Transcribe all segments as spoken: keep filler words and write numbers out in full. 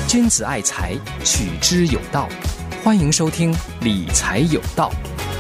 君子爱财，取之有道。欢迎收听理财有道。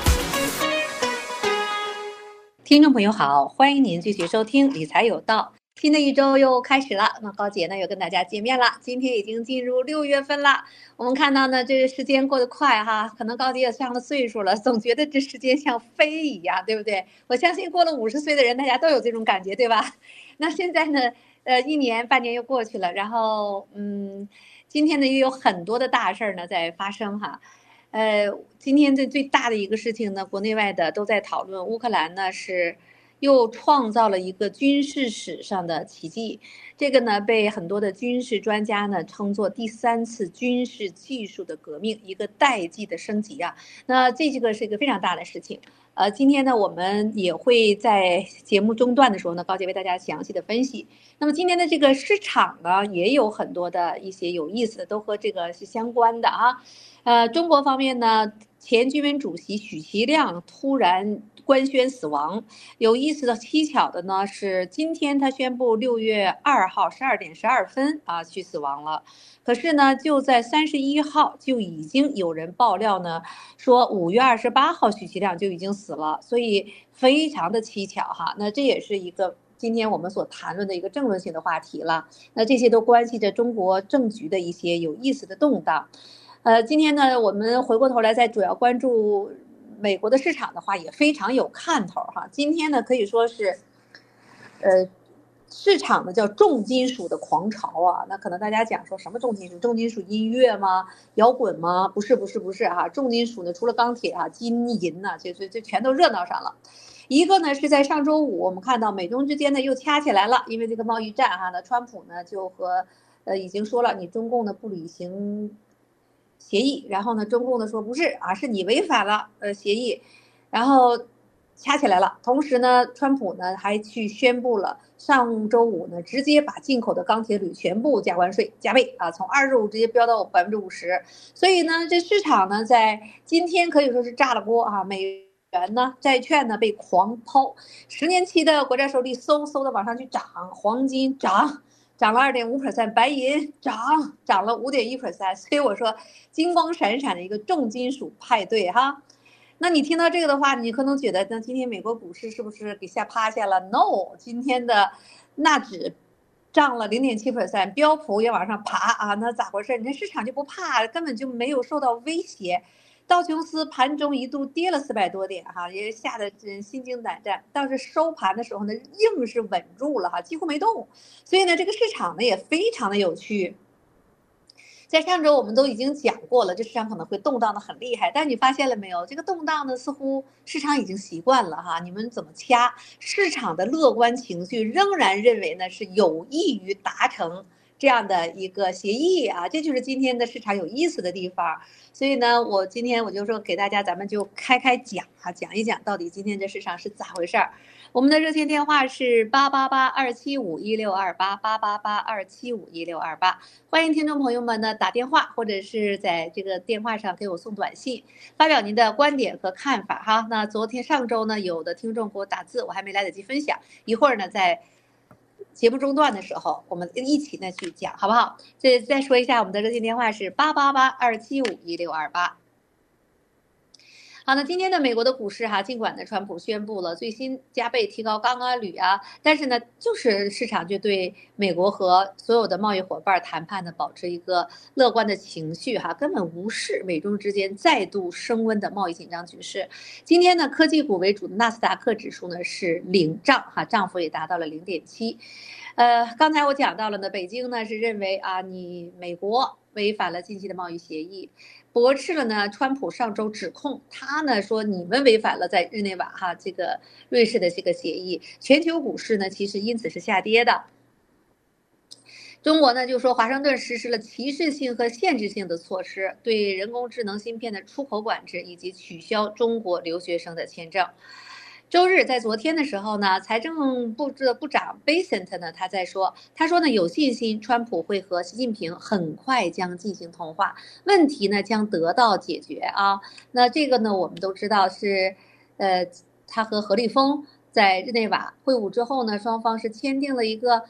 听众朋友好，欢迎您继续收听理财有道。新的一周又开始了，那高姐呢又跟大家见面了。今天已经进入六月份了，我们看到呢这个时间过得快哈，可能高姐也上了岁数了，总觉得这时间像飞一样，对不对？我相信过了五十岁的人，大家都有这种感觉，对吧？那现在呢，呃，一年半年又过去了，然后嗯，今天呢又有很多的大事儿呢在发生哈。呃，今天这最大的一个事情呢，国内外的都在讨论，乌克兰呢是又创造了一个军事史上的奇迹，这个呢被很多的军事专家呢称作第三次军事技术的革命，一个代际的升级啊。那这个是一个非常大的事情。呃，今天呢我们也会在节目中段的时候呢，高姐为大家详细的分析。那么今天的这个市场呢，也有很多的一些有意思的，都和这个是相关的啊。呃，中国方面呢，前军委主席许其亮突然官宣死亡。有意思的、蹊跷的呢是，今天他宣布六月二号十二点十二分啊去死亡了。可是呢，就在三十一号就已经有人爆料呢，说五月二十八号许其亮就已经死了，所以非常的蹊跷哈。那这也是一个今天我们所谈论的一个政论性的话题了。那这些都关系着中国政局的一些有意思的动荡。呃，今天呢，我们回过头来再主要关注美国的市场的话，也非常有看头哈。今天呢，可以说是，呃，市场呢叫重金属的狂潮啊。那可能大家讲说什么重金属？重金属音乐吗？摇滚吗？不是，不是，不是哈。重金属呢，除了钢铁啊、金银呐、啊，这这这全都热闹上了。一个呢是在上周五，我们看到美中之间呢又掐起来了，因为这个贸易战哈。那川普呢就和呃已经说了，你中共呢不履行协议，然后呢，中共呢说不是啊，是你违反了呃协议，然后掐起来了。同时呢，川普呢还去宣布了，上周五呢直接把进口的钢铁铝全部加关税加倍啊，从二十五直接飙到百分之五十。所以呢，这市场呢在今天可以说是炸了锅啊，美元呢债券呢被狂抛，十年期的国债收益嗖嗖的往上去涨，黄金涨。涨了 二点五 percent， 白银涨涨了 五点一 percent， 所以我说金光闪闪的一个重金属派对哈。那你听到这个的话，你可能觉得那今天美国股市是不是给吓趴下了 ？No， 今天的纳指涨了 零点七 percent， 标普也往上爬啊，那咋回事？你看市场就不怕，根本就没有受到威胁。道琼斯盘中一度跌了四百多点哈，也吓得人心惊胆战。倒是收盘的时候呢，硬是稳住了哈，几乎没动。所以呢，这个市场呢也非常的有趣。在上周我们都已经讲过了，这市场可能会动荡的很厉害，但你发现了没有？这个动荡呢，似乎市场已经习惯了哈。你们怎么掐？市场的乐观情绪仍然认为呢是有益于达成这样的一个协议啊，这就是今天的市场有意思的地方。所以呢，我今天我就说给大家，咱们就开开讲哈，讲一讲到底今天这市场是咋回事儿。我们的热线电话是八八八二七五一六二八八八八二七五一六二八，欢迎听众朋友们呢打电话或者是在这个电话上给我送短信，发表您的观点和看法哈。那昨天上周呢，有的听众给我打字，我还没来得及分享，一会儿呢在节目中段的时候，我们一起呢去讲，好不好？这再说一下，我们的热线电话是八八八二七五一六二八。好，那今天的美国的股市哈，尽管呢，川普宣布了最新加倍提高钢啊铝啊，但是呢，就是市场就对美国和所有的贸易伙伴谈判呢，保持一个乐观的情绪哈，根本无视美中之间再度升温的贸易紧张局势。今天呢，科技股为主的纳斯达克指数呢是领涨哈，涨幅也达到了 零点七。呃，刚才我讲到了呢，北京呢是认为啊，你美国违反了近期的贸易协议。驳斥了呢，川普上周指控他呢说你们违反了在日内瓦哈这个瑞士的这个协议，全球股市呢其实因此是下跌的。中国呢就说华盛顿实施了歧视性和限制性的措施，对人工智能芯片的出口管制以及取消中国留学生的签证。周日在昨天的时候呢，财政部的部长 Bessent 呢，他在说，他说呢有信心，川普会和习近平很快将进行通话，问题呢将得到解决啊。那这个呢，我们都知道是，呃，他和何立峰在日内瓦会晤之后呢，双方是签订了一个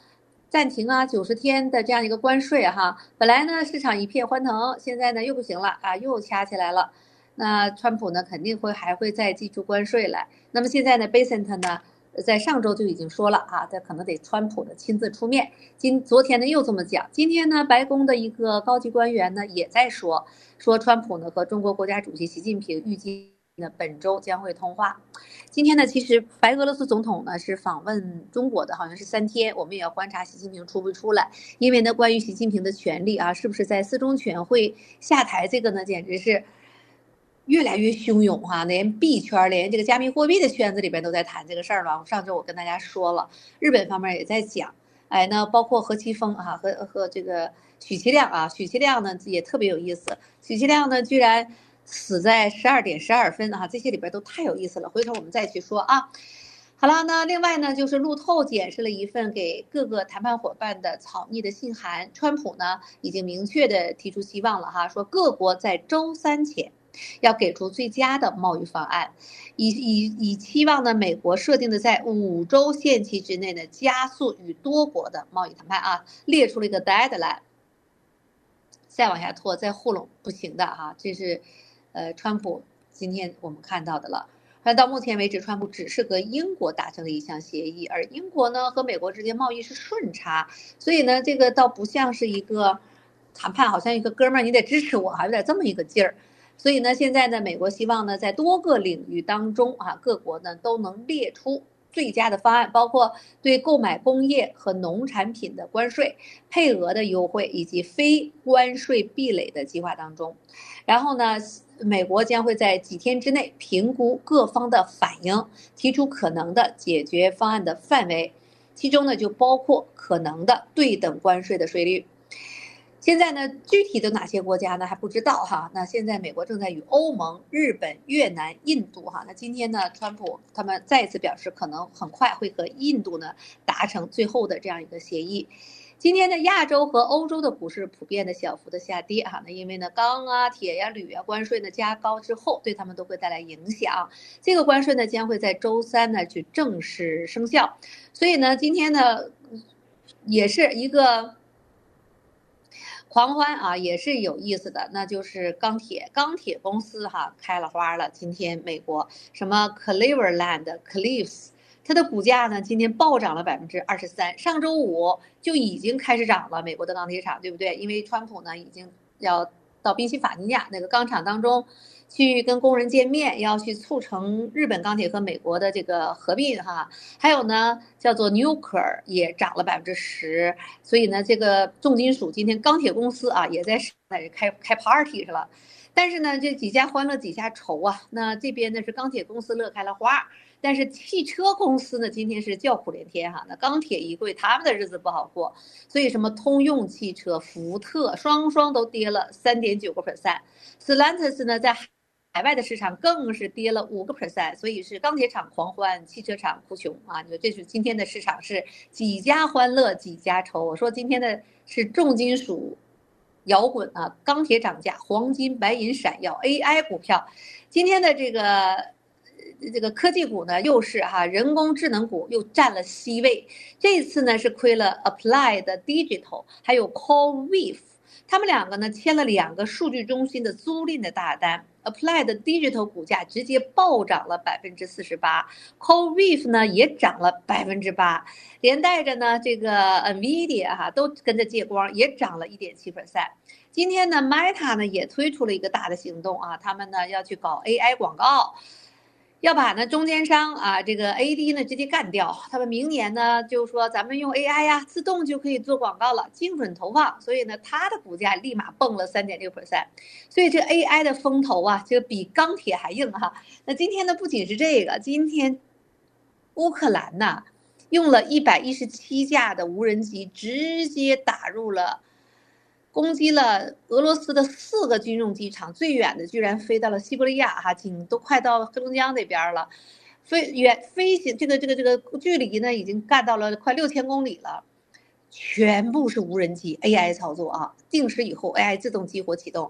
暂停啊九十天的这样一个关税哈，本来呢市场一片欢腾，现在呢又不行了啊，又掐起来了。那川普呢肯定会还会再祭出关税来。那么现在呢 Bessent 呢在上周就已经说了啊，这可能得川普呢亲自出面。今昨天呢又这么讲，今天呢白宫的一个高级官员呢也在说，说川普呢和中国国家主席习近平预计呢本周将会通话。今天呢其实白俄罗斯总统呢是访问中国的，好像是三天，我们也要观察习近平出不出来。因为呢关于习近平的权力啊，是不是在四中全会下台，这个呢简直是越来越汹涌哈、啊，连币圈连这个加密货币的圈子里边都在谈这个事儿了。上周我跟大家说了，日本方面也在讲，哎，那包括何其峰啊和和这个许其亮啊，许其亮呢也特别有意思，许其亮呢居然死在十二点十二分啊，这些里边都太有意思了，回头我们再去说啊。好了，那另外呢，就是路透检视了一份给各个谈判伙伴的草拟的信函，川普呢已经明确的提出希望了哈，说各国在周三前要给出最佳的贸易方案，以以以期望呢美国设定的在五周限期之内呢加速与多国的贸易谈判啊，列出了一个 deadline， 再往下拖再糊弄不行的哈，这是呃川普今天我们看到的了。但到目前为止，川普只是和英国达成了一项协议，而英国呢和美国之间贸易是顺差，所以呢这个倒不像是一个谈判，好像一个哥们儿你得支持我，还有点这么一个劲儿。所以呢现在呢美国希望呢在多个领域当中啊，各国呢都能列出最佳的方案，包括对购买工业和农产品的关税、配额的优惠以及非关税壁垒的计划当中。然后呢美国将会在几天之内评估各方的反应，提出可能的解决方案的范围，其中呢就包括可能的对等关税的税率。现在呢具体的哪些国家呢还不知道哈，那现在美国正在与欧盟、日本、越南、印度哈，那今天呢川普他们再次表示可能很快会和印度呢达成最后的这样一个协议。今天的亚洲和欧洲的股市普遍的小幅的下跌哈，那因为呢钢啊、铁呀、铝啊关税呢加高之后，对他们都会带来影响。这个关税呢将会在周三呢去正式生效，所以呢今天呢也是一个狂欢啊，也是有意思的，那就是钢铁钢铁公司哈开了花了。今天美国什么 Cleveland Cliffs。它的股价呢，今天暴涨了百分之二十三。上周五就已经开始涨了，美国的钢铁厂，对不对？因为川普呢已经要到宾夕法尼亚那个钢厂当中去跟工人见面，要去促成日本钢铁和美国的这个合并哈。还有呢，叫做 Nucor 也涨了百分之十。所以呢，这个重金属今天钢铁公司啊也在开开 party 去了。但是呢，这几家欢乐几家愁啊。那这边呢是钢铁公司乐开了花。但是汽车公司呢，今天是叫苦连天哈。那钢铁一贵，他们的日子不好过，所以什么通用汽车、福特双双都跌了 三点九个 percent。Stellantis 呢，在海外的市场更是跌了五个 percent， 所以是钢铁厂狂欢，汽车厂哭穷啊！你说这是今天的市场是几家欢乐几家愁。我说今天的是重金属摇滚啊，钢铁涨价，黄金白银闪耀 ，A I 股票，今天的这个。这个科技股呢，又是哈人工智能股又占了 C 位。这次呢是亏了 Applied Digital 还有 CoreWeave， 他们两个呢签了两个数据中心的租赁的大单。Applied Digital 股价直接暴涨了百分之四十八 ，CoreWeave 呢也涨了百分之八，连带着呢这个 Nvidia 哈都跟着借光，也涨了一点七 percent。今天呢 Meta 呢也推出了一个大的行动啊，他们呢要去搞 A I 广告。要把呢中间商啊这个 A D 呢直接干掉，他们明年呢就说咱们用 A I 呀、啊、自动就可以做广告了，精准投放，所以呢它的股价立马蹦了 三点六 percent， 所以这 A I 的风头啊就比钢铁还硬哈。那今天呢不仅是这个，今天乌克兰呢用了一百一十七架的无人机直接打入了。攻击了俄罗斯的四个军用机场，最远的居然飞到了西伯利亚哈，经都快到黑龙江那边了，飞远飞行这个这个这个距离呢已经干到了快六千公里了，全部是无人机 A I 操作啊，定时以后 A I 自动激活启动。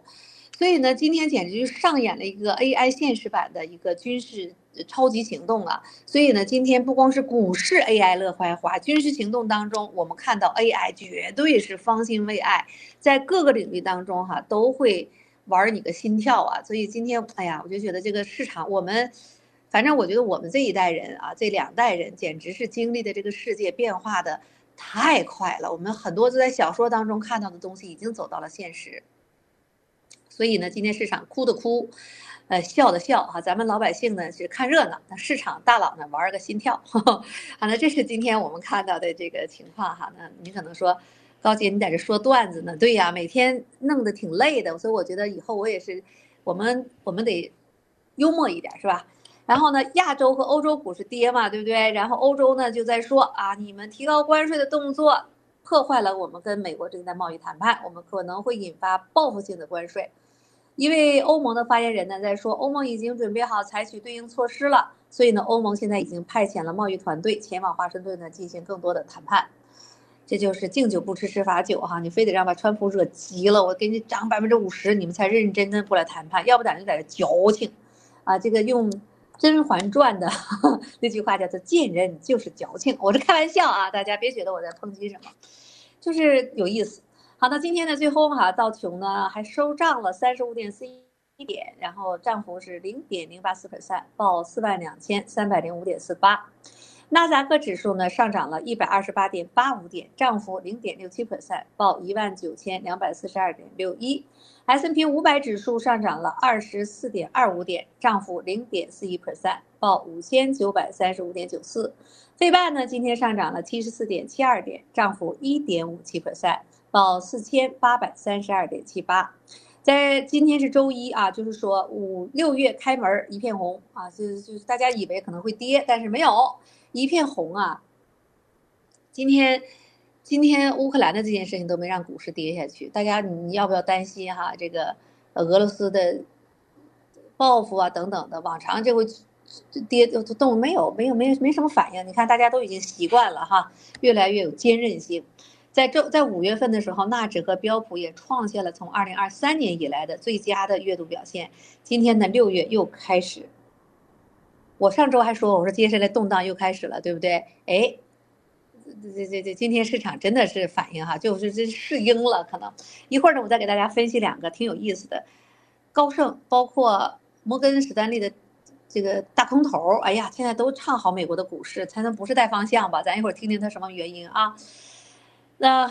所以呢，今天简直就上演了一个 A I 现实版的一个军事超级行动啊！所以呢，今天不光是股市 A I 乐开花，军事行动当中，我们看到 A I 绝对是方兴未艾，在各个领域当中哈、啊、都会玩你个心跳啊！所以今天，哎呀，我就觉得这个市场，我们反正我觉得我们这一代人啊，这两代人简直是经历的这个世界变化的太快了，我们很多都在小说当中看到的东西已经走到了现实。所以呢，今天市场哭的哭，呃，笑的笑哈，咱们老百姓呢是看热闹，那市场大佬呢玩个心跳，呵呵好，那这是今天我们看到的这个情况哈。那你可能说，高姐你在这说段子呢？对呀，每天弄得挺累的，所以我觉得以后我也是，我们我们得幽默一点是吧？然后呢，亚洲和欧洲股市跌嘛，对不对？然后欧洲呢就在说啊，你们提高关税的动作破坏了我们跟美国正在贸易谈判，我们可能会引发报复性的关税。因为欧盟的发言人呢在说，欧盟已经准备好采取对应措施了，所以呢，欧盟现在已经派遣了贸易团队前往华盛顿呢进行更多的谈判。这就是敬酒不吃吃罚酒哈，你非得让把川普惹急了，我给你涨百分之五十，你们才认认真真过来谈判，要不然就在这矫情，啊，这个用《甄嬛传》的那句话叫做见人就是矫情，我是开玩笑啊，大家别觉得我在抨击什么，就是有意思。好，那今天的最后哈，道琼呢还收涨了三十五点四一点，然后涨幅是零点零八四 percent， 报四万两千三百零五点四八。纳斯达克指数呢上涨了一百二十八点八五点，涨幅零点六七 percent， 报一万九千两百四十二点六一。S and P 五百指数上涨了二十四点二五点，涨幅零点四一 percent， 报五千九百三十五点九四。费半呢今天上涨了七十四点七二点，涨幅一点五七 percent。报四千八百三十二点七八，在今天是周一啊，就是说五六月开门一片红啊，就就大家以为可能会跌，但是没有，一片红啊。今天今天乌克兰的这件事情都没让股市跌下去，大家你要不要担心哈？这个俄罗斯的报复啊等等的，往常这会跌动没有没有没没什么反应，你看大家都已经习惯了哈，越来越有坚韧性。在周在五月份的时候，纳指和标普也创下了从二零二三年以来的最佳的月度表现。今天呢，六月又开始。我上周还说，我说接下来动荡又开始了，对不对？哎，这这这今天市场真的是反应哈，就是这适应了。可能一会儿呢，我再给大家分析两个挺有意思的。高盛包括摩根史丹利的这个大空头，哎呀，现在都唱好美国的股市，才能不是带方向吧？咱一会儿听听它什么原因啊？那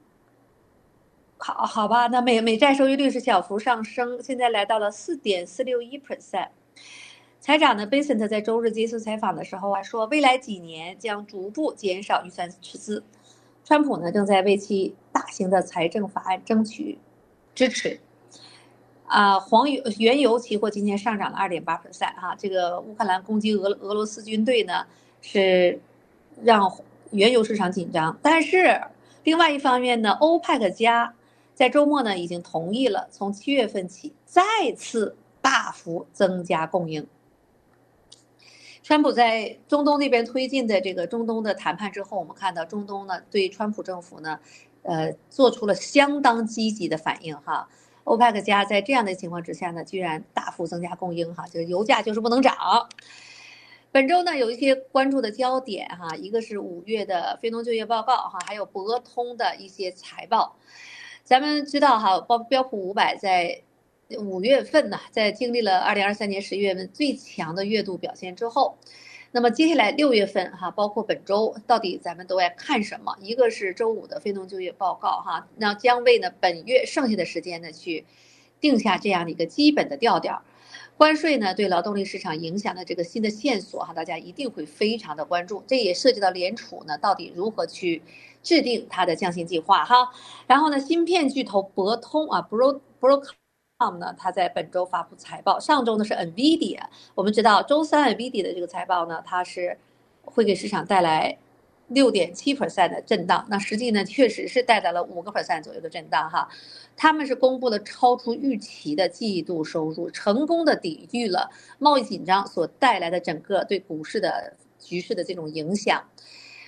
好好吧，那美美债收益率是小幅上升，现在来到了四点四六一 percent。财长呢 ，Bessent 在周日接受采访的时候啊，说未来几年将逐步减少预算赤字。川普呢正在为其大型的财政法案争取支持。啊，黄油原油期货今天上涨了二点八 percent 哈，这个乌克兰攻击俄俄罗斯军队呢，是让原油市场紧张，但是。另外一方面呢，欧佩克加在周末呢已经同意了，从七月份起再次大幅增加供应。川普在中东那边推进的这个中东的谈判之后，我们看到中东呢对川普政府呢，呃，做出了相当积极的反应哈。欧佩克加在这样的情况之下呢，居然大幅增加供应哈，这个油价就是不能涨。本周呢有一些关注的焦点哈，一个是五月的非农就业报告哈，还有博通的一些财报。咱们知道哈，标标普五百在五月份呢，在经历了二零二三年十月份最强的月度表现之后，那么接下来六月份哈，包括本周到底咱们都要看什么？一个是周五的非农就业报告哈，那将为呢本月剩下的时间呢去定下这样的一个基本的调调。关税呢对劳动力市场影响的这个新的线索哈，大家一定会非常的关注。这也涉及到联储呢到底如何去制定它的降息计划哈。然后呢，芯片巨头博通啊 ，Bro Broadcom 呢，它在本周发布财报。上周呢是 Nvidia， 我们知道周三 Nvidia 的这个财报呢，它是会给市场带来六点七 percent 的震荡，那实际呢确实是带来了五个 percent 左右的震荡哈。他们是公布了超出预期的季度收入，成功的抵御了贸易紧张所带来的整个对股市的局势的这种影响。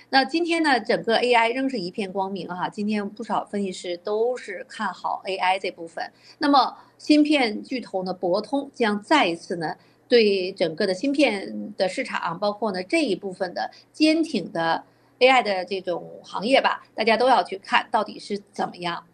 那今天呢，整个 A I 仍是一片光明哈。今天不少分析师都是看好 A I 这部分。那么芯片巨头呢，博通将再一次呢，对整个的芯片的市场，包括呢这一部分的坚挺的 A I 的这种行业吧，大家都要去看到底是怎么样。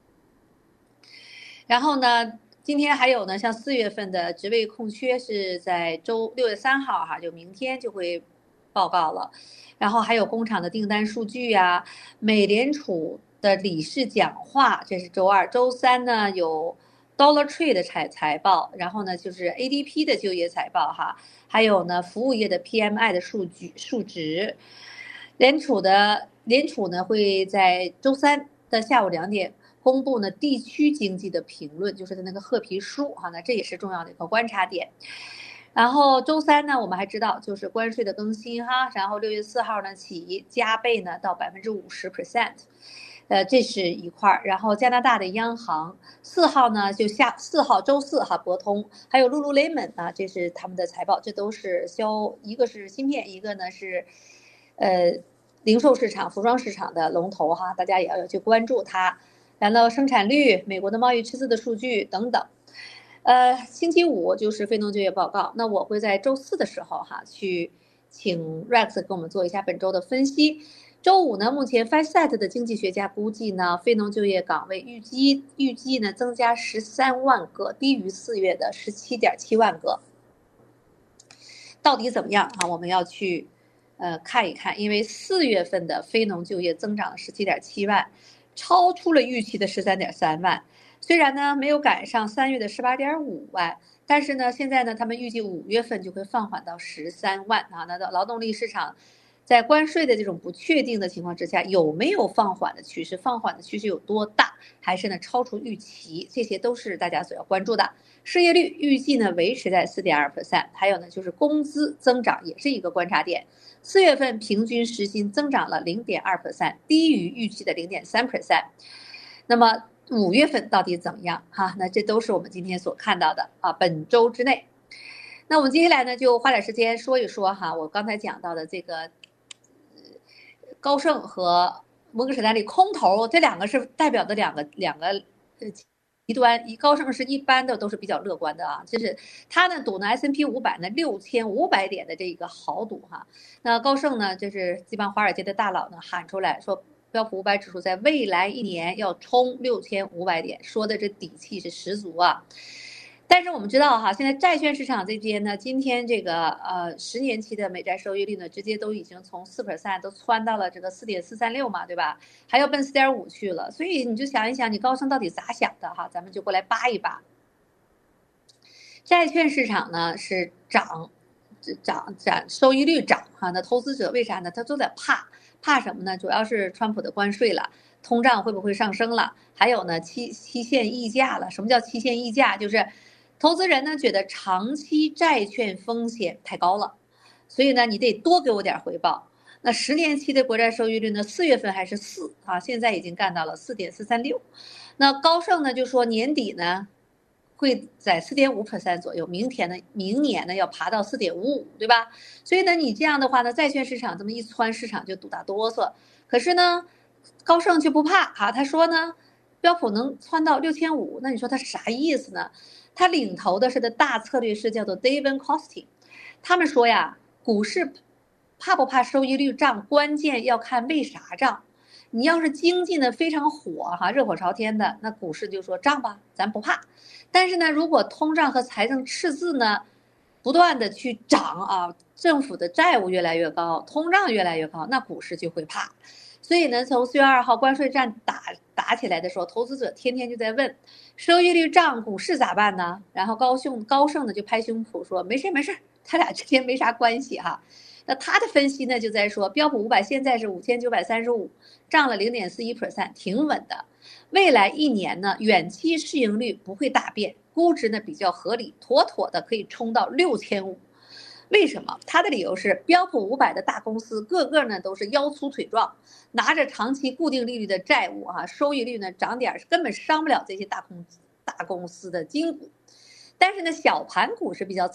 然后呢，今天还有呢，像四月份的职位空缺是在周六月三号哈，就明天就会报告了。然后还有工厂的订单数据呀，美联储的理事讲话，这是周二。周三呢有 Dollar Tree 的财财报，然后呢就是 A D P 的就业财报哈，还有呢服务业的 P M I 的数据数值。联储的联储呢会在周三的下午两点公布呢地区经济的评论，就是那个褐皮书哈，那这也是重要的一个观察点。然后周三呢，我们还知道就是关税的更新哈，然后六月四号呢起加倍呢到百分之五十 percent， 呃，这是一块儿。然后加拿大的央行四号呢就下四号周四哈，博通还有 Lululemon 啊，这是他们的财报，这都是销一个是芯片，一个呢是呃零售市场、服装市场的龙头哈，大家也要去关注它。然后生产率、美国的贸易赤字的数据等等。呃，星期五就是非农就业报告，那我会在周四的时候哈去请 Rex 给我们做一下本周的分析。周五呢，目前 F A C E T 的经济学家估计呢，非农就业岗位预计预计呢增加十三万个，低于四月的十七点七万个。到底怎么样啊？我们要去呃看一看，因为四月份的非农就业增长十七点七万，超出了预期的十三点三万。虽然呢没有赶上三月的十八点五万，但是呢现在呢他们预计五月份就会放缓到十三万啊。那劳动力市场在关税的这种不确定的情况之下，有没有放缓的趋势？放缓的趋势有多大？还是呢超出预期？这些都是大家所要关注的。失业率预计呢维持在 四点二 percent， 还有呢就是工资增长也是一个观察点。四月份平均时薪增长了 零点二 percent， 低于预期的 零点三 percent。那么五月份到底怎么样哈？那这都是我们今天所看到的啊，本周之内。那我们接下来呢，就花点时间说一说哈，我刚才讲到的这个高盛和摩根士丹利空头，这两个是代表的两个两个呃极端。一高盛是一般的都是比较乐观的啊，就是他呢赌呢 S and P 五百呢六千五百点的这个豪赌哈。那高盛呢，就是这帮华尔街的大佬呢喊出来说，标普五百指数在未来一年要冲六千五百点，说的这底气是十足啊。但是我们知道哈，现在债券市场这边呢，今天这个呃十年期的美债收益率呢，直接都已经从 四 percent 都窜到了这个 四点四三六 嘛，对吧？还要奔 四点五 去了。所以你就想一想，你高盛到底咋想的哈？咱们就过来扒一扒。债券市场呢是涨，涨涨收益率涨哈，那投资者为啥呢？他都在怕。怕什么呢？主要是川普的关税了，通胀会不会上升了？还有呢，期期限溢价了。什么叫期限溢价？就是投资人呢觉得长期债券风险太高了，所以呢你得多给我点回报。那十年期的国债收益率呢，四月份还是四啊，现在已经干到了 四点四三六。那高盛呢就说年底呢会在 四点五 percent 左右，明天呢，明年呢要爬到 四点五五， 对吧？所以呢，你这样的话呢，债券市场这么一窜，市场就赌大哆嗦。可是呢，高盛却不怕啊，他说呢，标普能窜到六千五，那你说他啥意思呢？他领头的是的大策略师叫做 David Costin， 他们说呀，股市怕不怕收益率涨，关键要看为啥涨。你要是经济呢非常火哈，热火朝天的，那股市就说涨吧，咱不怕。但是呢，如果通胀和财政赤字呢不断的去涨啊，政府的债务越来越高，通胀越来越高，那股市就会怕。所以呢，从四月二号关税战打打起来的时候，投资者天天就在问，收益率涨，股市咋办呢？然后高盛高盛呢就拍胸脯说，没事没事，他俩之间没啥关系哈。那他的分析呢就在说，标普五百现在是五千九百三十五，涨了 零点四一 percent， 挺稳的。未来一年呢，远期市盈率不会大变，估值呢比较合理，妥妥的可以冲到六千五。为什么？他的理由是，标普五百的大公司个个呢都是腰粗腿壮，拿着长期固定利率的债务啊，收益率呢涨点根本伤不了这些大公大公司的筋骨。但是呢，小盘股是比较惨。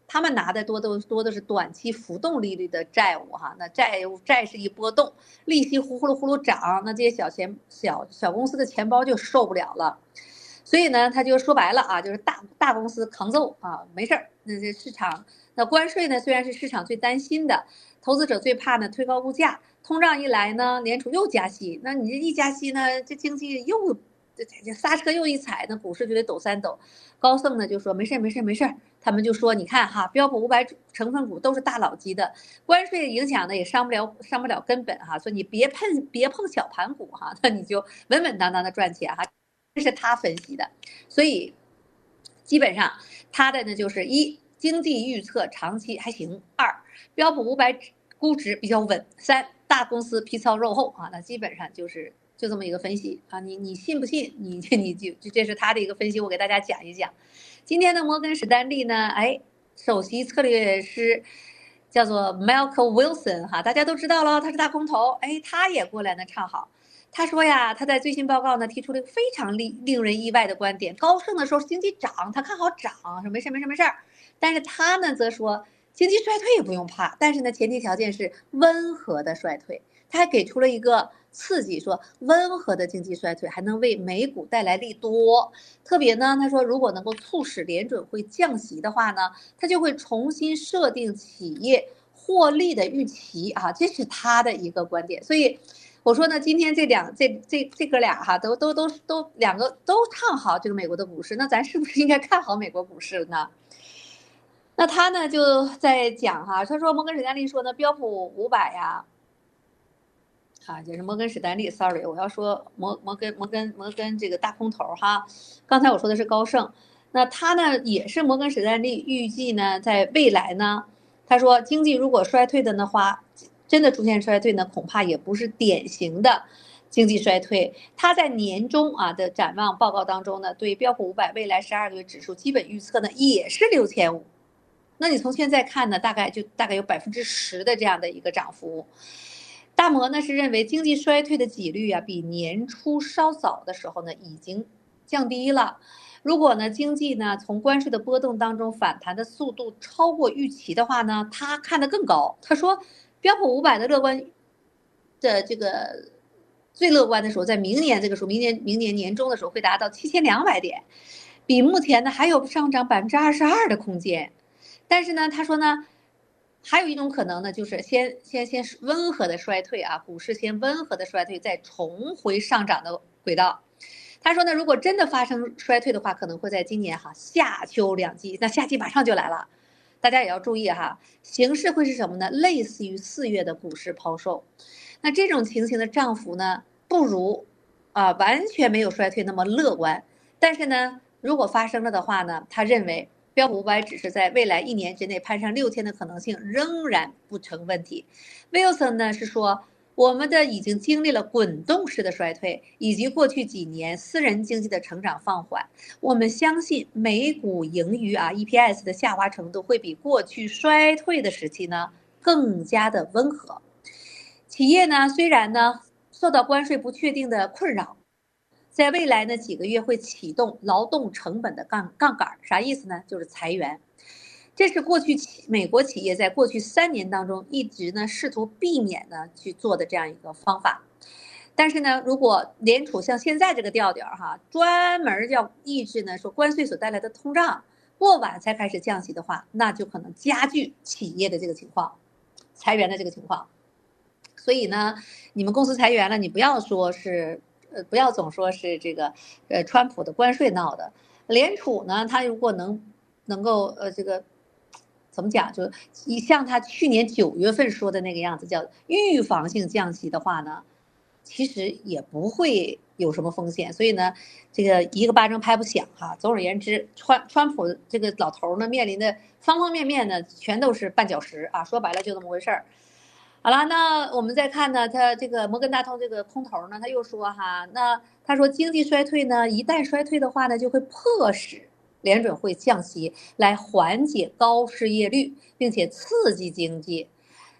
他们拿的多都多的是短期浮动利率的债务哈，那债务债市一波动，利息呼呼噜呼噜涨，那这些小钱小小公司的钱包就受不了了。所以呢，他就说白了啊，就是大大公司扛揍啊，没事儿。那这市场，那关税呢，虽然是市场最担心的，投资者最怕呢推高物价，通胀一来呢，联储又加息，那你这一加息呢，这经济又这这刹车又一踩，那股市就得抖三抖。高盛呢就说没事没事没事，他们就说你看哈，标普五百成分股都是大佬级的，关税影响呢也伤不了伤不了根本哈，说你别碰别碰小盘股哈，那你就稳稳当当的赚钱哈。这是他分析的，所以基本上他的呢就是一经济预测长期还行，二标普五百估值比较稳，三大公司皮糙肉厚啊，那基本上就是就这么一个分析啊，你你信不信？你你就这是他的一个分析，我给大家讲一讲。今天的摩根史丹利呢，哎，首席策略师叫做 Malcolm Wilson 哈，大家都知道了，他是大空头，哎，他也过来呢唱好。他说呀，他在最新报告呢提出了一个非常令令人意外的观点。高盛的时候经济涨，他看好涨，说没事没事没事。但是他呢则说经济衰退也不用怕，但是呢前提条件是温和的衰退。他还给出了一个刺激，说温和的经济衰退还能为美股带来利多。特别呢，他说如果能够促使联准会降息的话呢，他就会重新设定企业获利的预期啊，这是他的一个观点。所以我说呢，今天这两这这这哥俩哈，都都都都两个都唱好这个美国的股市，那咱是不是应该看好美国股市呢？那他呢就在讲哈，他说摩根史丹利说呢，标普五百呀，啊，就是摩根史丹利 ，sorry， 我要说摩摩根摩根摩根这个大空头哈，刚才我说的是高盛，那他呢也是摩根史丹利预计呢，在未来呢，他说经济如果衰退的话。真的出现衰退呢，恐怕也不是典型的经济衰退。他在年中啊的展望报告当中呢，对标普五百未来十二个月指数基本预测呢也是六千五。那你从现在看呢，大概就大概有百分之十的这样的一个涨幅。大摩呢是认为经济衰退的几率啊，比年初稍早的时候呢已经降低了。如果呢经济呢从关税的波动当中反弹的速度超过预期的话呢，他看得更高。他说。标普五百的乐观的这个最乐观的时候，在明年这个时候，明年明年年中的时候会达到七千两百点，比目前呢还有上涨百分之二十二的空间。但是呢，他说呢，还有一种可能呢，就是先先先温和的衰退啊，股市先温和的衰退，再重回上涨的轨道。他说呢，如果真的发生衰退的话，可能会在今年哈夏秋两季，那夏季马上就来了。大家也要注意哈，形势会是什么呢？类似于四月的股市抛售，那这种情形的涨幅呢，不如啊完全没有衰退那么乐观。但是呢，如果发生了的话呢，他认为标普五百指是在未来一年之内攀上六千的可能性仍然不成问题。Wilson 呢是说。我们的已经经历了滚动式的衰退，以及过去几年私人经济的成长放缓。我们相信每股盈余啊 E P S 的下滑程度会比过去衰退的时期呢更加的温和。企业呢虽然呢受到关税不确定的困扰，在未来呢几个月会启动劳动成本的杠杠杆，啥意思呢？就是裁员。这是过去企美国企业在过去三年当中一直呢试图避免呢去做的这样一个方法，但是呢，如果联储像现在这个调调哈，专门要抑制呢说关税所带来的通胀，过晚才开始降息的话，那就可能加剧企业的这个情况，裁员的这个情况。所以呢，你们公司裁员了，你不要说是呃不要总说是这个呃川普的关税闹的，联储呢，它如果能能够呃这个。怎么讲？就以像他去年九月份说的那个样子，叫预防性降息的话呢，其实也不会有什么风险。所以呢，这个一个巴掌拍不响哈。总而言之，川川普这个老头呢，面临的方方面面呢，全都是绊脚石啊。说白了就这么回事儿。好了，那我们再看呢，他这个摩根大通这个空头呢，他又说哈，那他说经济衰退呢，一旦衰退的话呢，就会迫使。联准会降息来缓解高失业率，并且刺激经济。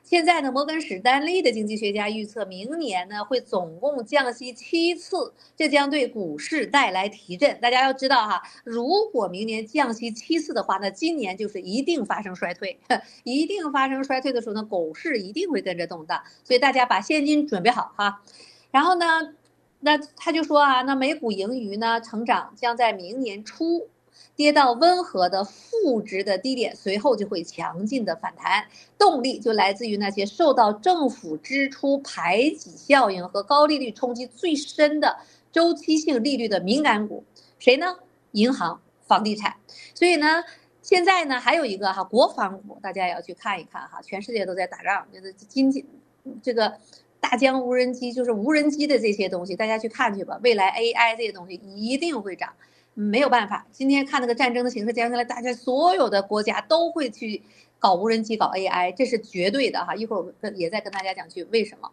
现在呢，摩根史丹利的经济学家预测，明年呢会总共降息七次，这将对股市带来提振。大家要知道哈，如果明年降息七次的话，那今年就是一定发生衰退，一定发生衰退的时候呢，股市一定会跟着动荡。所以大家把现金准备好哈。然后呢，那他就说啊，那美股盈余呢成长将在明年初跌到温和的负值的低点，随后就会强劲的反弹，动力就来自于那些受到政府支出排挤效应和高利率冲击最深的周期性利率的敏感股，谁呢？银行、房地产。所以呢，现在呢还有一个哈国防股，大家也要去看一看哈，全世界都在打仗，就是经济这个大疆无人机，就是无人机的这些东西，大家去看去吧，未来 A I 这些东西一定会涨。没有办法，今天看那个战争的形势，接下来大家所有的国家都会去搞无人机、搞 A I， 这是绝对的哈。一会儿我也再跟大家讲去为什么。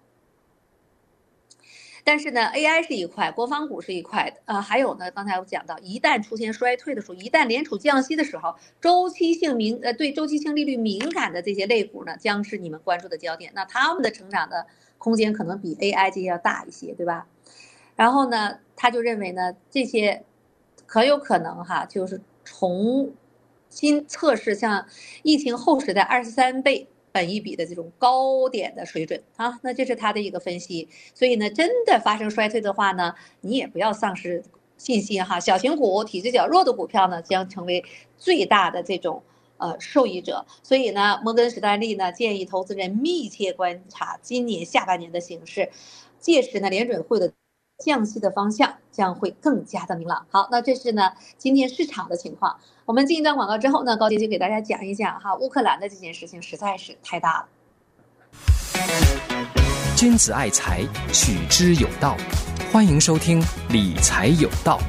但是呢 ，A I 是一块，国防股是一块的，呃，还有呢，刚才我讲到，一旦出现衰退的时候，一旦联储降息的时候，周期性敏呃对周期性利率敏感的这些类股呢，将是你们关注的焦点。那他们的成长的空间可能比 A I 这些要大一些，对吧？然后呢，他就认为呢，这些可有可能哈，就是重新测试像疫情后时代二十三倍本益比的这种高点的水准啊，那这是他的一个分析。所以呢，真的发生衰退的话呢，你也不要丧失信心哈。小型股、体质较弱的股票呢，将成为最大的这种呃受益者。所以呢，摩根士丹利呢建议投资人密切观察今年下半年的形势，届时呢，联准会的降息的方向将会更加的明朗。好，那这是呢今天市场的情况。我们进一段广告之后呢，高杰就给大家讲一讲哈，乌克兰的这件事情实在是太大了。 君子爱财，取之有道。欢迎收听理财有道。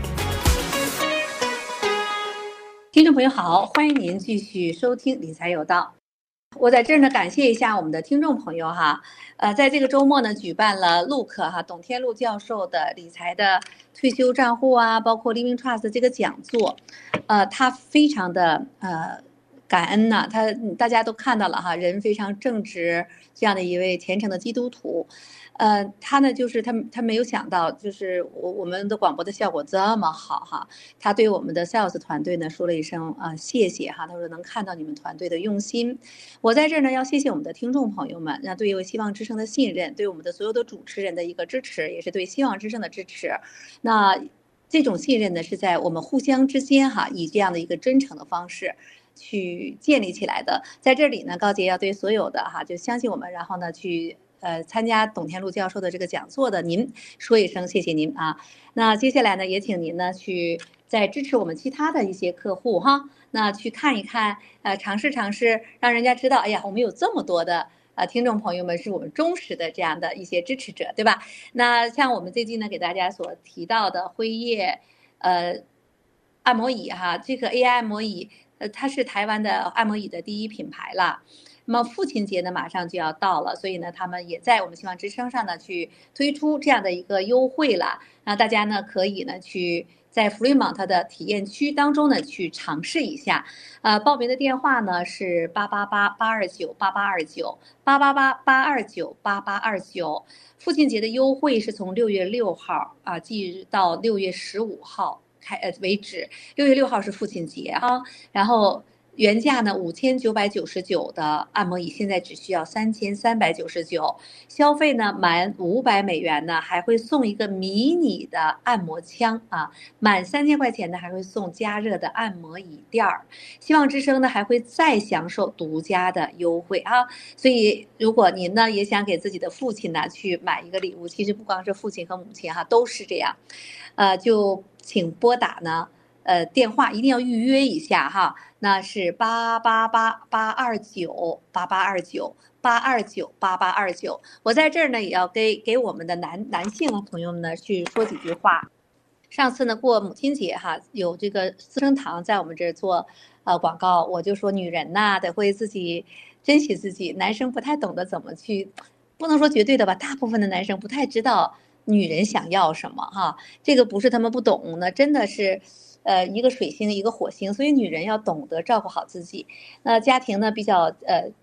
听众朋友好，欢迎您继续收听理财有道。我在这儿呢，感谢一下我们的听众朋友哈，呃，在这个周末呢，举办了陆克哈董天禄教授的理财的退休账户啊，包括 Living Trust 这个讲座，呃，他非常的呃感恩呐、啊，他大家都看到了哈，人非常正直，这样的一位虔诚的基督徒。呃，他呢，就是他他没有想到，就是我我们的广播的效果这么好哈，他对我们的 sales 团队呢说了一声啊、呃、谢谢哈，他说能看到你们团队的用心，我在这儿呢要谢谢我们的听众朋友们，那对于希望之声的信任，对我们的所有的主持人的一个支持，也是对希望之声的支持，那这种信任呢是在我们互相之间哈，以这样的一个真诚的方式去建立起来的。在这里呢，高杰要对所有的哈就相信我们，然后呢去。呃，参加董天禄教授的这个讲座的您说一声谢谢您啊。那接下来呢，也请您呢去再支持我们其他的一些客户哈，那去看一看，呃，尝试尝试，让人家知道，哎呀，我们有这么多的呃听众朋友们是我们忠实的这样的一些支持者，对吧？那像我们最近呢给大家所提到的辉夜，呃，按摩椅哈，这个 A I 按摩椅，呃，它是台湾的按摩椅的第一品牌了。那么父亲节呢马上就要到了，所以呢他们也在我们希望之声上呢去推出这样的一个优惠了，那大家呢可以呢去在 Fremont 的体验区当中呢去尝试一下。呃，报名的电话呢是八八八八二九八八二九八八八八二九八八二九。父亲节的优惠是从六月六号啊，即到六月十五号开呃为止。六月六号是父亲节啊，然后。原价呢五千九百九十九的按摩椅，现在只需要三千三百九十九。消费呢满五百美元呢，还会送一个迷你的按摩枪啊。满三千块钱呢，还会送加热的按摩椅垫儿。希望之声呢还会再享受独家的优惠啊。所以如果您呢也想给自己的父亲呢去买一个礼物，其实不光是父亲和母亲哈、啊，都是这样。呃，就请拨打呢。呃，电话一定要预约一下哈，那是八八八八二九八八二九八二九八八二九。我在这儿呢，也要给给我们的男男性的朋友们呢去说几句话。上次呢过母亲节哈，有这个资生堂在我们这儿做呃广告，我就说女人呐得会自己珍惜自己，男生不太懂得怎么去，不能说绝对的吧，大部分的男生不太知道女人想要什么哈，这个不是他们不懂，那真的是。呃，一个水星，一个火星，所以女人要懂得照顾好自己。那家庭呢比较呃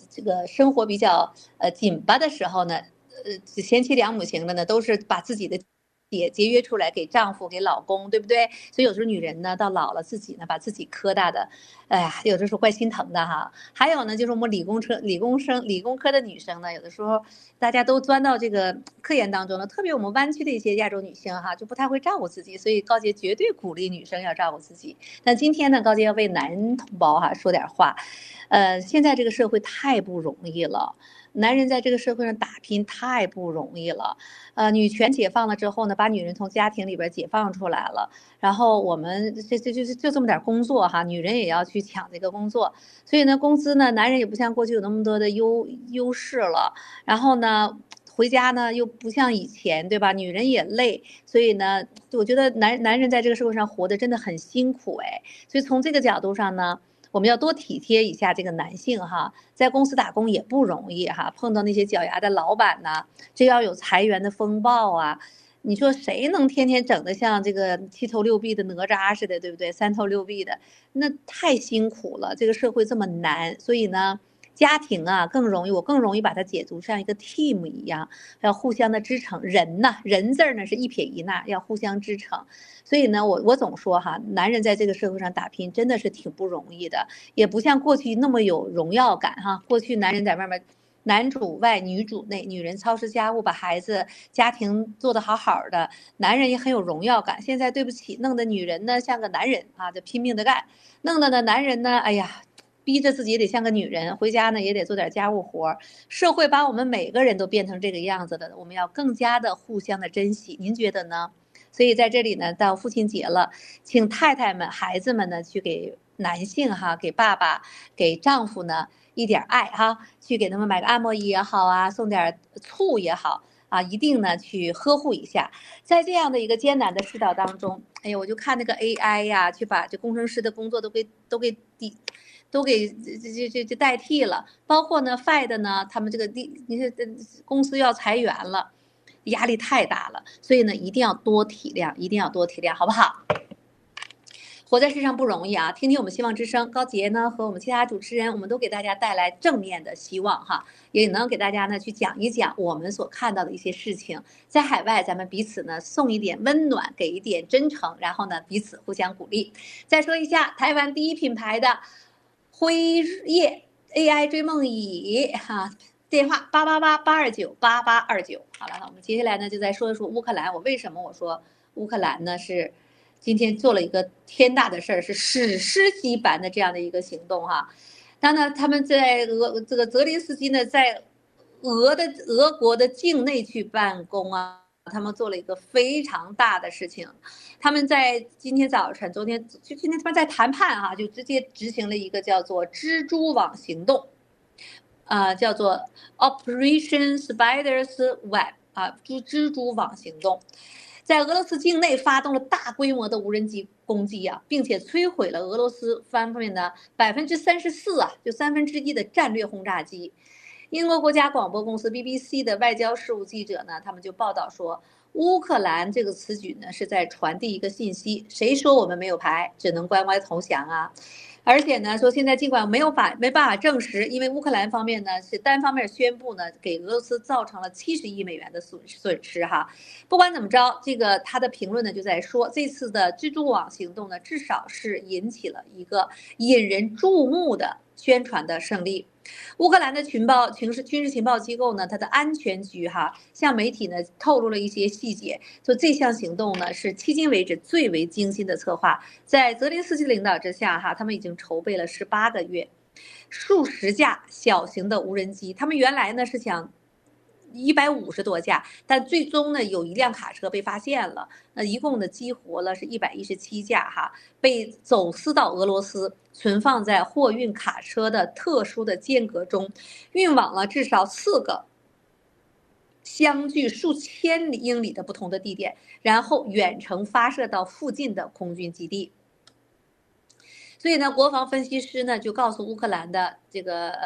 这个生活比较呃紧巴的时候呢，呃贤妻良母型的呢，都是把自己的节节约出来给丈夫给老公，对不对？所以有时候女人呢到老了自己呢把自己磕大的，哎呀，有的时候怪心疼的哈。还有呢就是我们理工科理工生理工科的女生呢，有的时候大家都钻到这个科研当中呢，特别我们湾区的一些亚洲女性哈，就不太会照顾自己，所以高洁绝对鼓励女生要照顾自己。那今天呢，高洁要为男同胞哈说点话。呃，现在这个社会太不容易了，男人在这个社会上打拼太不容易了。呃，女权解放了之后呢，把女人从家庭里边解放出来了，然后我们这这就就这么点工作哈，女人也要去抢这个工作，所以呢，工资呢，男人也不像过去有那么多的优优势了，然后呢。回家呢又不像以前，对吧？女人也累，所以呢，我觉得男男人在这个社会上活得真的很辛苦哎。所以从这个角度上呢，我们要多体贴一下这个男性哈，在公司打工也不容易哈，碰到那些脚牙的老板呢，这要有裁员的风暴啊。你说谁能天天整得像这个七头六臂的哪吒似的，对不对？三头六臂的，那太辛苦了。这个社会这么难，所以呢。家庭啊更容易，我更容易把它解读像一个 team 一样，要互相的支撑。人呢，人字儿呢是一撇一捺，要互相支撑。所以呢，我我总说哈，男人在这个社会上打拼真的是挺不容易的，也不像过去那么有荣耀感哈。过去男人在外面，男主外女主内，女人操持家务，把孩子家庭做得好好的，男人也很有荣耀感。现在对不起，弄得女人呢像个男人啊，就拼命的干，弄得呢男人呢，哎呀。逼着自己也得像个女人，回家呢也得做点家务活。社会把我们每个人都变成这个样子的，我们要更加的互相的珍惜。您觉得呢？所以在这里呢，到父亲节了，请太太们、孩子们呢，去给男性哈，给爸爸、给丈夫呢一点爱哈，去给他们买个按摩椅也好啊，送点醋也好啊，一定呢去呵护一下。在这样的一个艰难的世道当中，哎呀，我就看那个 A I 呀，去把这工程师的工作都给都给抵。都给这这这这代替了，包括呢 F E D 呢，他们这个地，你看公司要裁员了，压力太大了，所以呢一定要多体谅，一定要多体谅，好不好？活在世上不容易啊！听听我们希望之声，高洁呢和我们其他主持人，我们都给大家带来正面的希望哈，也能给大家呢去讲一讲我们所看到的一些事情。在海外，咱们彼此呢送一点温暖，给一点真诚，然后呢彼此互相鼓励。再说一下台湾第一品牌的。辉夜 A I 追梦椅哈，电话八八八八二九八八二九。好了，那我们接下来呢就再说一说乌克兰。我为什么我说乌克兰呢是今天做了一个天大的事儿，是史诗级版的这样的一个行动哈。那呢，他们在俄这个泽连斯基呢在俄的俄国的境内去办公啊。他们做了一个非常大的事情，他们在今天早晨、昨天就今天他们在谈判哈、啊，就直接执行了一个叫做蜘蛛网行动，啊、呃，叫做 Operation Spider's Web 啊，蜘蜘蛛网行动，在俄罗斯境内发动了大规模的无人机攻击啊，并且摧毁了俄罗斯方面的百分之三十四啊，就三分之一的战略轰炸机。英国国家广播公司 B B C 的外交事务记者呢，他们就报道说，乌克兰这个此举呢是在传递一个信息：谁说我们没有牌，只能乖乖投降啊！而且呢，说现在尽管没有法没办法证实，因为乌克兰方面呢是单方面宣布呢，给俄罗斯造成了七十亿美元的损损失哈。不管怎么着，这个他的评论呢就在说，这次的蜘蛛网行动呢，至少是引起了一个引人注目的宣传的胜利。乌克兰的情报、情势、军事情报机构呢，它的安全局哈，向媒体呢透露了一些细节，说这项行动呢是迄今为止最为精心的策划，在泽连斯基领导之下哈，他们已经筹备了十八个月，数十架小型的无人机，他们原来呢是想。一百五十多架，但最终呢有一辆卡车被发现了，那一共呢激活了是一百一十七架哈，被走私到俄罗斯，存放在货运卡车的特殊的间隔中，运往了至少四个相距数千里英里的不同的地点，然后远程发射到附近的空军基地。所以呢，国防分析师呢就告诉乌克兰的这个呃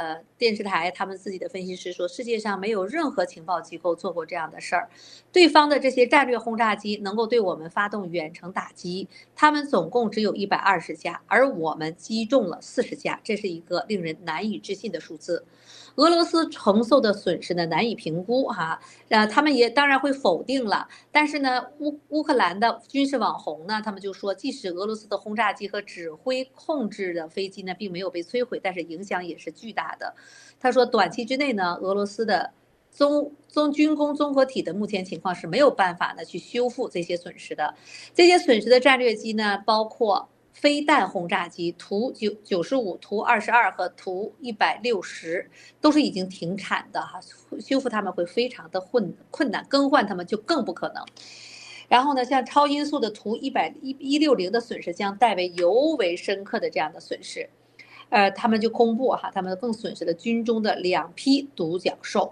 电视台他们自己的分析师说，世界上没有任何情报机构做过这样的事儿。对方的这些战略轰炸机能够对我们发动远程打击，他们总共只有一百二十架，而我们击中了四十架，这是一个令人难以置信的数字。俄罗斯承受的损失呢难以评估哈，呃，他们也当然会否定了，但是呢，乌乌克兰的军事网红呢，他们就说，即使俄罗斯的轰炸机和指挥控制的飞机呢并没有被摧毁，但是影响也是巨大的。他说，短期之内呢，俄罗斯的综综军工综合体的目前情况是没有办法呢去修复这些损失的。这些损失的战略机呢，包括飞弹轰炸机图九九十五、图二十二和图一百六十，都是已经停产的哈，修复它们会非常的困困难，更换它们就更不可能。然后呢，像超音速的图一百一六零的损失将带为尤为深刻的这样的损失。呃，他们就公布哈，他们更损失了军中的两批独角兽。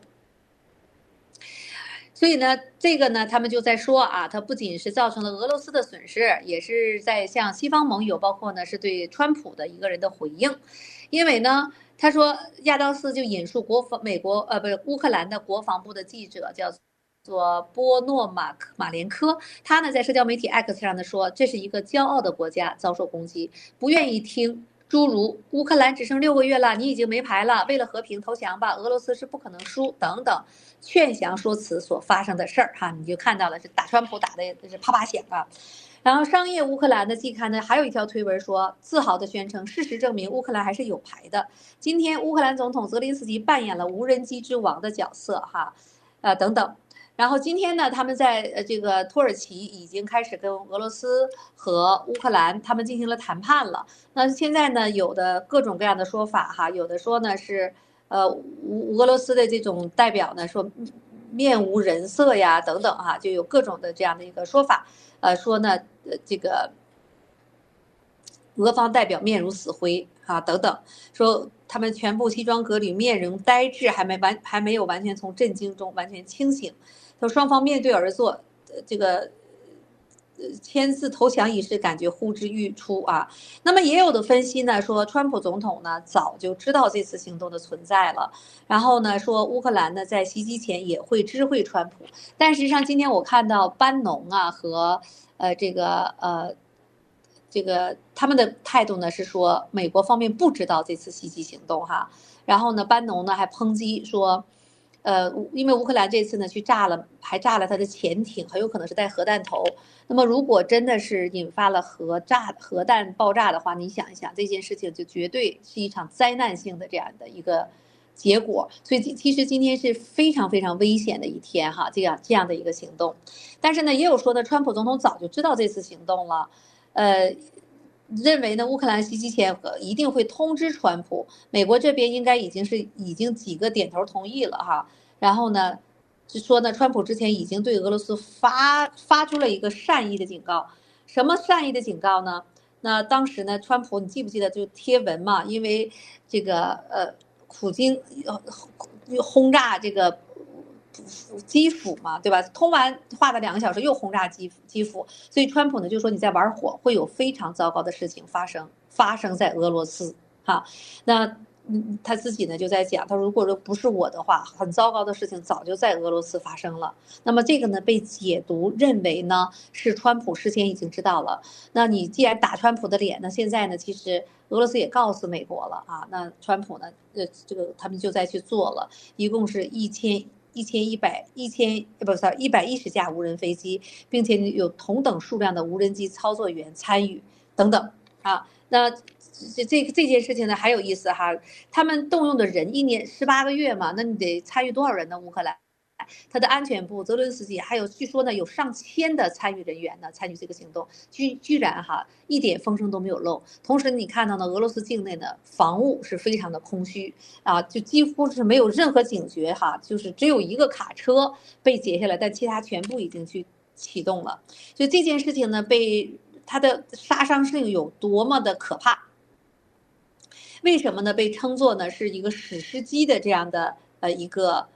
所以呢，这个呢，他们就在说啊，它不仅是造成了俄罗斯的损失，也是在向西方盟友，包括呢是对川普的一个人的回应。因为呢，他说亚当斯就引述国防美国呃不是乌克兰的国防部的记者叫做波诺马马连科，他呢在社交媒体 X 上呢说，这是一个骄傲的国家遭受攻击，不愿意听诸如乌克兰只剩六个月了，你已经没牌了，为了和平投降吧，俄罗斯是不可能输等等劝降说辞所发生的事儿哈，你就看到了，是打川普打的是啪啪响啊。然后商业乌克兰的季刊呢，还有一条推文说，自豪地宣称，事实证明乌克兰还是有牌的。今天乌克兰总统泽连斯基扮演了无人机之王的角色哈，呃等等。然后今天呢，他们在呃这个土耳其已经开始跟俄罗斯和乌克兰他们进行了谈判了。那现在呢，有的各种各样的说法哈，有的说呢是呃俄俄罗斯的这种代表呢说面无人色呀等等哈，就有各种的这样的一个说法，呃说呢呃这个俄方代表面如死灰啊等等，说他们全部西装革履，面容呆滞，还没完还没有完全从震惊中完全清醒。说双方面对而坐，这个签字投降仪式感觉呼之欲出啊。那么也有的分析呢说，川普总统呢早就知道这次行动的存在了，然后呢说乌克兰呢在袭击前也会知会川普。但实际上今天我看到班农啊和呃这个呃这个他们的态度呢是说，美国方面不知道这次袭击行动哈。然后呢班农呢还抨击说，呃，因为乌克兰这次呢去炸了，还炸了他的潜艇，很有可能是带核弹头。那么如果真的是引发了核炸、核弹爆炸的话，你想一想，这件事情就绝对是一场灾难性的这样的一个结果。所以其实今天是非常非常危险的一天哈，这样这样的一个行动。但是呢，也有说呢，川普总统早就知道这次行动了，呃。认为呢，乌克兰袭击前一定会通知川普，美国这边应该已经是已经几个点头同意了哈。然后呢，就说呢，川普之前已经对俄罗斯发发出了一个善意的警告。什么善意的警告呢？那当时呢，川普你记不记得就贴文嘛？因为这个呃，普京轰炸这个。基辅嘛，对吧？通完话了两个小时，又轰炸基基辅，所以川普呢就说你在玩火，会有非常糟糕的事情发生，发生在俄罗斯，哈。那嗯，他自己呢就在讲，他如果说不是我的话，很糟糕的事情早就在俄罗斯发生了。那么这个呢被解读认为呢是川普事先已经知道了。那你既然打川普的脸，那现在呢其实俄罗斯也告诉美国了啊，那川普呢呃这个他们就在去做了，一共是一千。一千一百一千不是一百一十架无人飞机，并且有同等数量的无人机操作员参与等等啊。那这这这件事情呢还有意思哈，他们动用的人一年十八个月嘛，那你得参与多少人呢？乌克兰他的安全部泽伦斯基还有据说呢有上千的参与人员呢参与这个行动，居居然哈一点风声都没有漏。同时你看到呢俄罗斯境内的防务是非常的空虚啊，就几乎是没有任何警觉哈，就是只有一个卡车被截下来，但其他全部已经去启动了。所以这件事情呢被它的杀伤性有多么的可怕，为什么呢？被称作呢是一个史诗级的这样的呃一个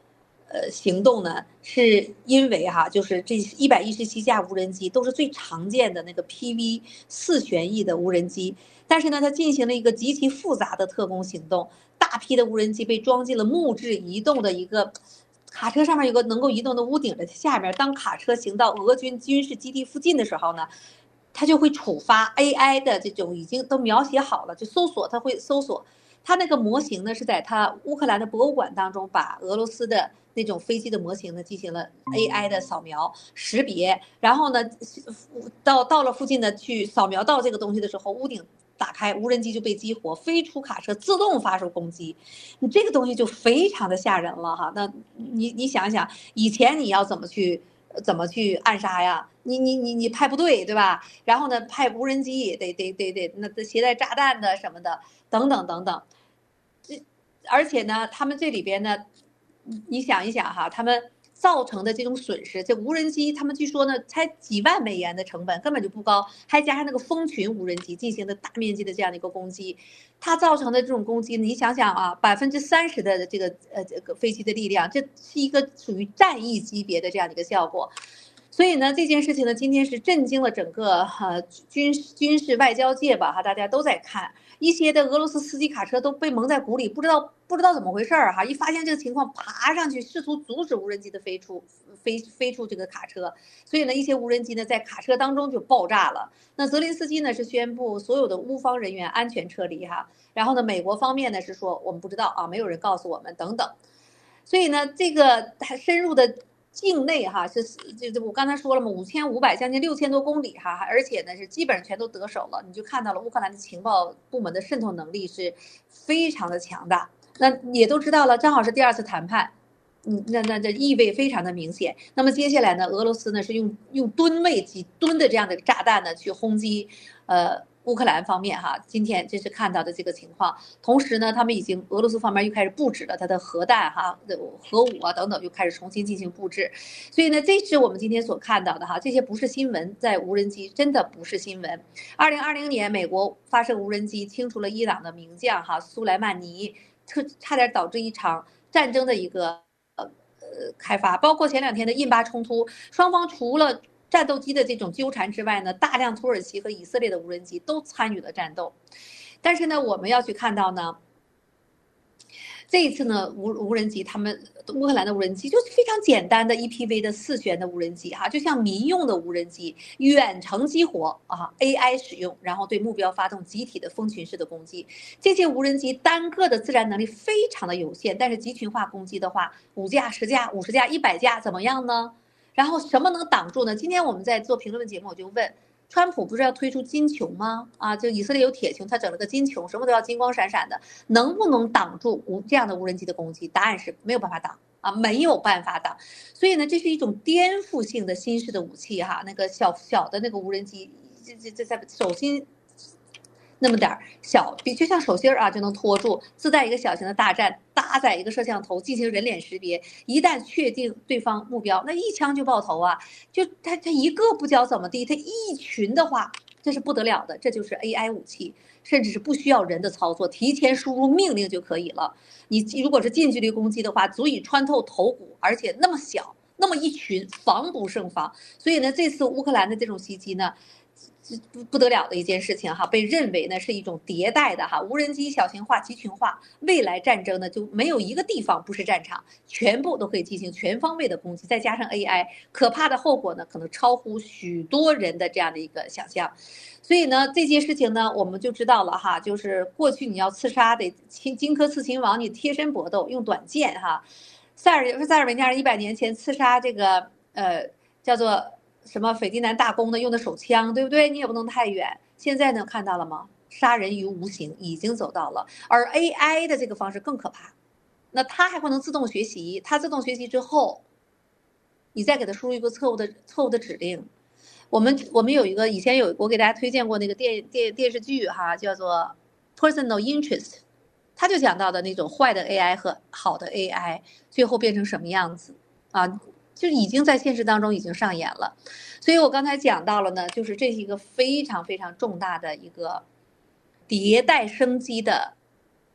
呃行动呢，是因为哈，就是这一百一十七架无人机都是最常见的那个 P V 四旋翼的无人机，但是呢，它进行了一个极其复杂的特工行动，大批的无人机被装进了木质移动的一个卡车上面有个能够移动的屋顶的下面，当卡车行到俄军军事基地附近的时候呢，它就会触发 A I 的这种已经都描写好了，就搜索，它会搜索。它那个模型呢是在它乌克兰的博物馆当中，把俄罗斯的那种飞机的模型呢进行了 A I 的扫描识别，然后呢到到了附近的去扫描到这个东西的时候，屋顶打开，无人机就被激活，飞出卡车，自动发射攻击。你这个东西就非常的吓人了哈。那你你想想，以前你要怎么去怎么去暗杀呀？你你你你派部队对吧？然后呢，派无人机得得得得那携带炸弹的什么的等等等等。这而且呢，他们这里边呢，你想一想哈，他们造成的这种损失，这无人机他们据说呢才几万美元的成本根本就不高，还加上那个蜂群无人机进行的大面积的这样的一个攻击，它造成的这种攻击，你想想啊，百分之三十的这个呃这个飞机的力量，这是一个属于战役级别的这样的一个效果。所以呢，这件事情呢，今天是震惊了整个呃军军事外交界吧哈，大家都在看。一些的俄罗斯司机卡车都被蒙在鼓里，不知道不知道怎么回事儿哈。一发现这个情况，爬上去试图阻止无人机的飞出飞飞出这个卡车，所以呢，一些无人机呢在卡车当中就爆炸了。那泽林斯基呢是宣布所有的乌方人员安全撤离哈，然后呢，美国方面呢是说我们不知道啊，没有人告诉我们等等。所以呢，这个它深入的境内哈是就就我刚才说了嘛，五千五百将近六千多公里哈，而且呢是基本上全都得手了。你就看到了乌克兰的情报部门的渗透能力是非常的强大。那也都知道了，正好是第二次谈判，嗯，那那这意味非常的明显。那么接下来呢，俄罗斯呢是用用吨位几吨的这样的炸弹呢去轰击，呃。乌克兰方面哈，今天这是看到的这个情况。同时呢，他们已经俄罗斯方面又开始布置了它的核弹哈、核武啊等等，又开始重新进行布置。所以呢，这是我们今天所看到的哈，这些不是新闻，在无人机真的不是新闻。二零二零年，美国发射无人机清除了伊朗的名将哈苏莱曼尼，特差点导致一场战争的一个呃呃开发。包括前两天的印巴冲突，双方除了战斗机的这种纠缠之外呢，大量土耳其和以色列的无人机都参与了战斗。但是呢，我们要去看到呢，这一次呢，无无人机，他们乌克兰的无人机就是非常简单的 E P V 的四旋的无人机哈，就像民用的无人机，远程激活啊 ，A I 使用，然后对目标发动集体的蜂群式的攻击。这些无人机单个的自燃能力非常的有限，但是集群化攻击的话，五架、十架、五十架、一百架怎么样呢？然后什么能挡住呢？今天我们在做评论节目，我就问，川普不是要推出金穹吗？啊，就以色列有铁穹，他整了个金穹，什么都要金光闪闪的，能不能挡住无这样的无人机的攻击？答案是没有办法挡啊，没有办法挡。所以呢，这是一种颠覆性的新式的武器哈，那个小小的那个无人机，这这这在手心那么点小，比就像手心啊就能托住，自带一个小型的大站，搭载一个摄像头进行人脸识别，一旦确定对方目标，那一枪就爆头啊！就他他一个不教怎么地，他一群的话，这是不得了的，这就是 A I 武器，甚至是不需要人的操作，提前输入命令就可以了。你如果是近距离攻击的话，足以穿透头骨，而且那么小，那么一群，防不胜防。所以呢，这次乌克兰的这种袭击呢。不不得了的一件事情哈，被认为呢是一种迭代的哈无人机小型化、集群化，未来战争呢就没有一个地方不是战场，全部都可以进行全方位的攻击，再加上 A I， 可怕的后果呢可能超乎许多人的这样的一个想象。所以呢，这件事情呢我们就知道了哈，就是过去你要刺杀得荆轲刺秦王，你贴身搏斗用短剑哈，塞尔塞尔维亚人一百年前刺杀这个呃叫做。什么斐迪南大公的用的手枪，对不对？你也不能太远。现在呢，看到了吗？杀人于无形已经走到了，而 A I 的这个方式更可怕。那它还不能自动学习，它自动学习之后，你再给它输入一个错误的错误的指令。我们我们有一个以前有我给大家推荐过那个电电电视剧哈，叫做 Personal Interest， 它就讲到的那种坏的 A I 和好的 A I 最后变成什么样子啊？就已经在现实当中已经上演了，所以我刚才讲到了呢，就是这是一个非常非常重大的一个迭代升级的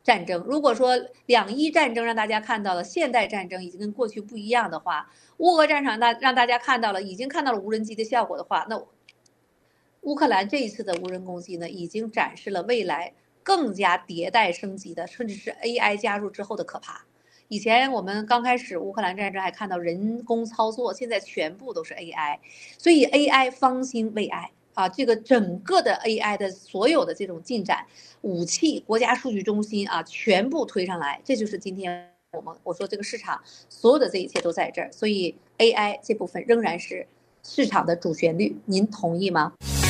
战争。如果说两伊战争让大家看到了现代战争已经跟过去不一样的话，乌俄战场大让大家看到了已经看到了无人机的效果的话，那乌克兰这一次的无人攻击呢，已经展示了未来更加迭代升级的，甚至是 A I 加入之后的可怕。以前我们刚开始乌克兰战争还看到人工操作，现在全部都是 A I， 所以 A I 方兴未艾啊！这个整个的 A I 的所有的这种进展，武器、国家数据中心啊，全部推上来，这就是今天我们我说这个市场所有的这一切都在这儿，所以 A I 这部分仍然是市场的主旋律，您同意吗？